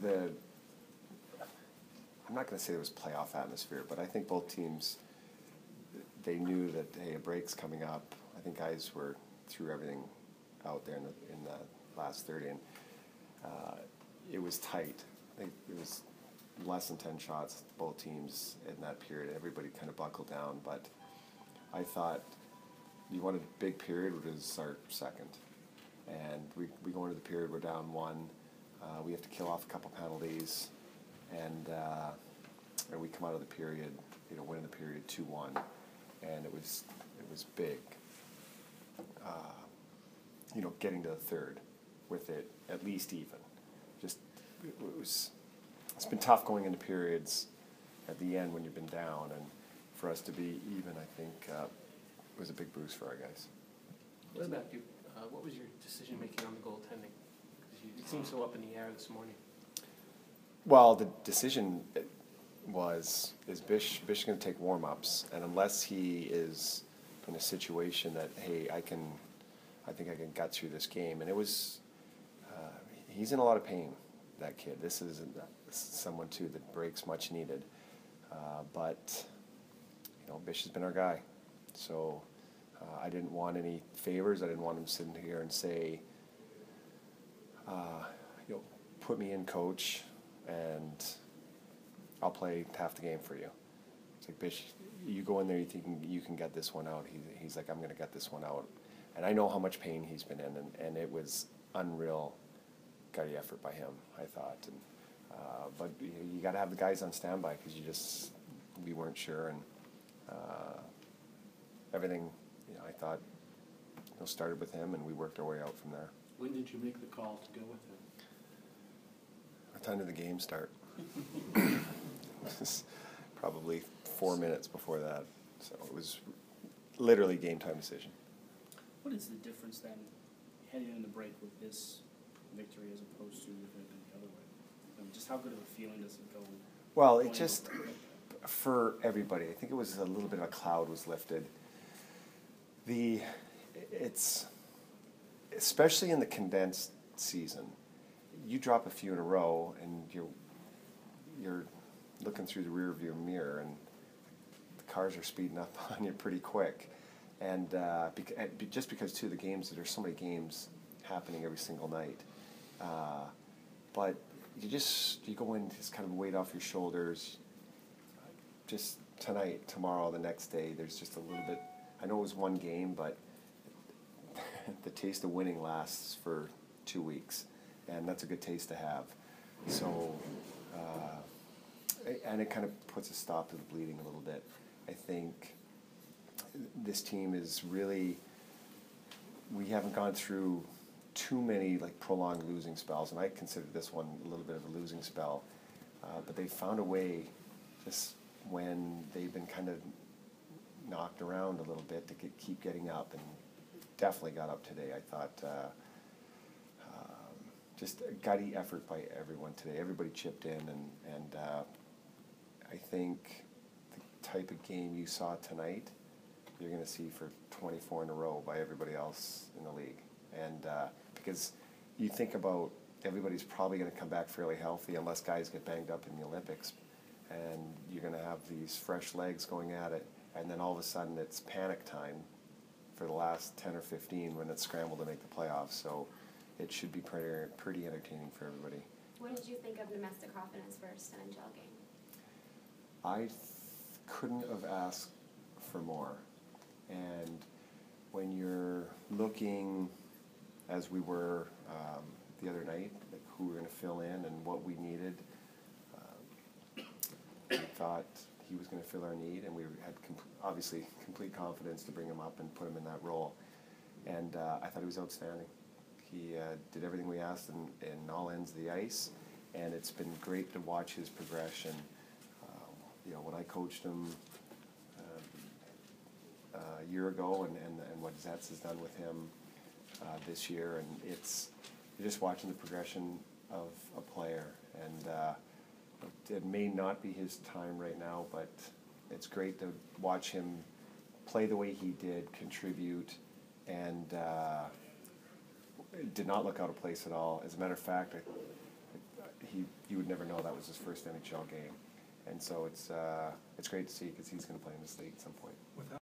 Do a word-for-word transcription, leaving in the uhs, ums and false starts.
the, I'm not going to say there was playoff atmosphere, but I think both teams, they knew that, hey, a break's coming up. I think guys were threw everything out there in the, in the last thirty, and uh, it was tight. I think it was less than ten shots, both teams in that period. Everybody kind of buckled down, but I thought you wanted a big period, which is our second. And we, we go into the period, we're down one. Uh, we have to kill off a couple penalties, and, uh, and we come out of the period, you know, winning the period two one, and it was it was big. Uh, you know, getting to the third with it at least even. Just it was. It's been tough going into periods at the end when you've been down, and for us to be even, I think, uh, was a big boost for our guys. What about you? Uh, what was your decision making on the goaltending? Because you it seemed so up in the air this morning. Well, the decision was, is Bish, Bish going to take warm-ups, and unless he is in a situation that, hey, I can, I think I can gut through this game, and it was, uh, he's in a lot of pain, that kid. This is someone, too, that breaks much needed, uh, but, you know, Bish has been our guy, so uh, I didn't want any favors. I didn't want him sitting here and say, uh, you know, put me in, coach, and I'll play half the game for you. It's like, Bish, you go in there, you think you can get this one out. He, he's like, I'm going to get this one out. And I know how much pain he's been in, and, and it was unreal gutty effort by him, I thought. And, uh, but you, you got to have the guys on standby because you just, we weren't sure. And uh, everything, you know, I thought, you know, started with him, and we worked our way out from there. When did you make the call to go with him? What time did the game start? It was probably four minutes before that. So it was literally game time decision. What is the difference then heading in the break with this victory as opposed to if it had been the other way? I mean, just how good of a feeling does it go? Well, it just, for everybody, I think it was a little bit of a cloud was lifted. The, it's, especially in the condensed season, you drop a few in a row and you're, you're looking through the rear view mirror and the cars are speeding up on you pretty quick. And uh, beca- just because, too, the games, there's so many games happening every single night. Uh, but you just, you go in, just kind of weight off your shoulders. Just tonight, tomorrow, the next day, there's just a little bit, I know it was one game, but the taste of winning lasts for two weeks. And that's a good taste to have. So, uh, and it kind of puts a stop to the bleeding a little bit. I think this team is really, we haven't gone through too many like prolonged losing spells, and I consider this one a little bit of a losing spell. Uh, but they found a way, just when they've been kind of knocked around a little bit, to get, keep getting up, and definitely got up today. I thought. Uh, Just a gutty effort by everyone today. Everybody chipped in, and, and uh, I think the type of game you saw tonight, you're going to see for twenty-four in a row by everybody else in the league. And uh, because you think about everybody's probably going to come back fairly healthy unless guys get banged up in the Olympics, and you're going to have these fresh legs going at it, and then all of a sudden it's panic time for the last ten or fifteen when it's scrambled to make the playoffs. So it should be pretty, pretty entertaining for everybody. What did you think of Nemestikov in his first N H L game? I th- couldn't have asked for more. And when you're looking, as we were um, the other night, like who we were going to fill in and what we needed, uh, we thought he was going to fill our need, and we had com- obviously complete confidence to bring him up and put him in that role. And uh, I thought he was outstanding. He uh, did everything we asked in, in all ends of the ice, and it's been great to watch his progression. Uh, you know, when I coached him uh, a year ago, and, and, and what Zets has done with him uh, this year, and it's you're just watching the progression of a player. And uh, it may not be his time right now, but it's great to watch him play the way he did, contribute, and uh, did not look out of place at all. As a matter of fact, I, he, you would never know that was his first N H L game. And so it's, uh, it's great to see because he's going to play in this league at some point. Without